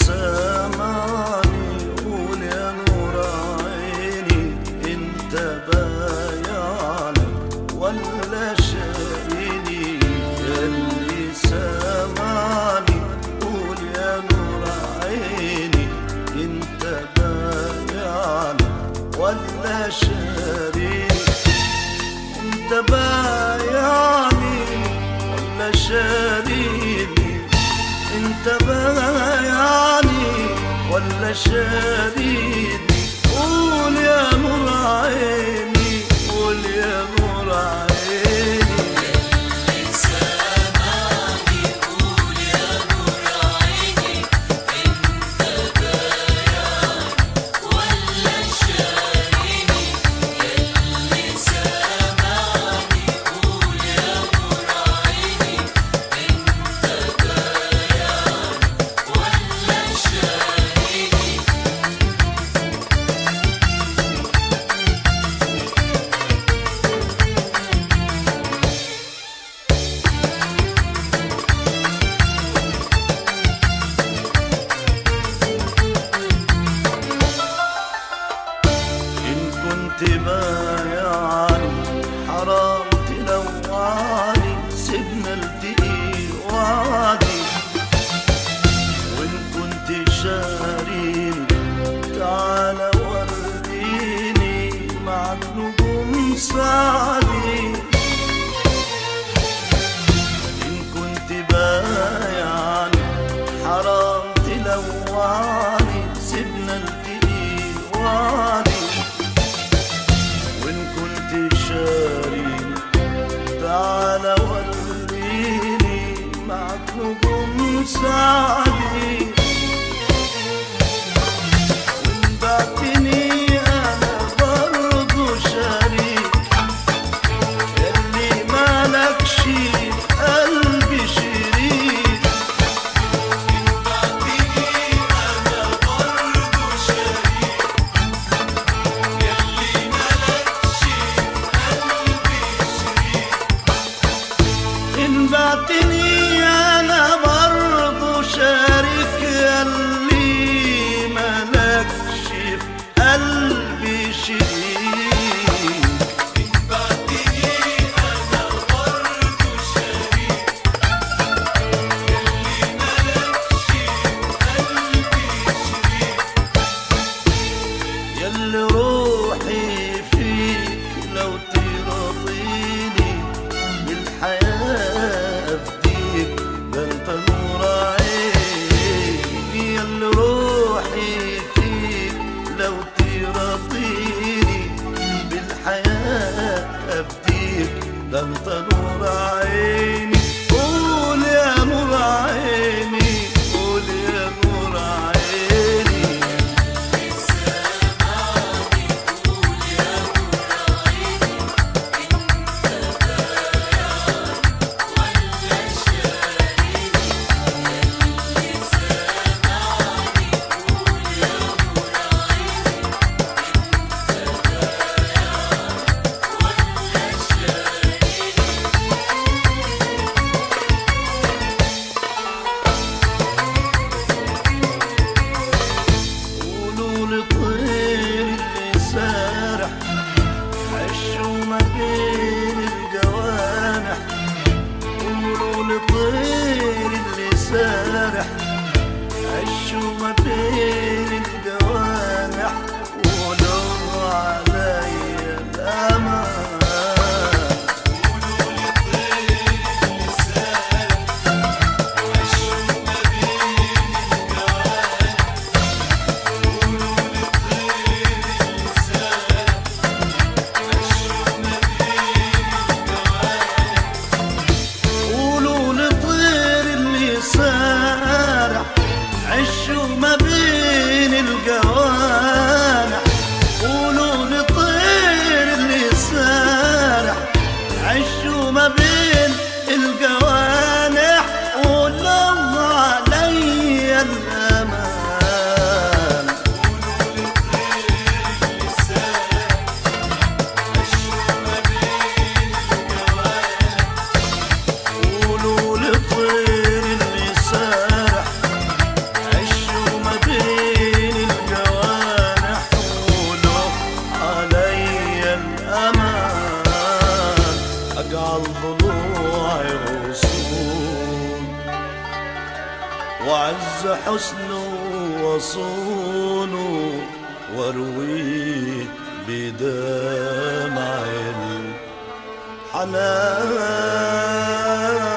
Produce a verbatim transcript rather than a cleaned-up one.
سامعني قول يا نور عيني، انت بايعني ولا شاريني؟ ياللي سامعني قول يا نور عيني، انت بايعني ولا شاريني؟ انت بايعني ولا شاريني؟ انت بايعني ولا شاريني؟ قول يا نور عيني، قول يا نور عيني. ياللي سامعني قول يا نور عيني، انت بايعني ولا شاريني؟ ياللي سامعني قول يا نور عيني، انت بايعني ولا شاريني؟ إن كنت بايعني حرام تلوعني، سيبنا التقي وعدي. وإن كنت شاريني تعالى وريني، معك نجوم سعدي. إن كنت بايعني حرام تلوعني، سيبنا التقي وعدي. وإن كنت شاريني تعالى وريني، معك نجوم سعدي. وإن بعتني أنا برضو شريك، ياللي مالكش قلبي شريك. إن بعتني أنا برضو شريك، ياللي مالكش قلبي شريك. إن بعتني أنا برضو شريك، ياللي مالكش في قلبي شريك. إن بعتني أنا برضو شريك، ياللي مالكش قلبي شريك. ياللي روحي فيك لو ترضيني، بالحياة أفديك ده انت نور عيني. ياللي روحي فيك لو ترضيني، بالحياة أفديك ده انت نور عيني. قول يا نور عيني، قول يا نور عيني. سامعني قول يا نور عيني، انت بايعني ولا شاريني؟ ياللي سامعني قول يا نور عيني، انت أعز حسنه وصونه وارويه بدمع الحنان.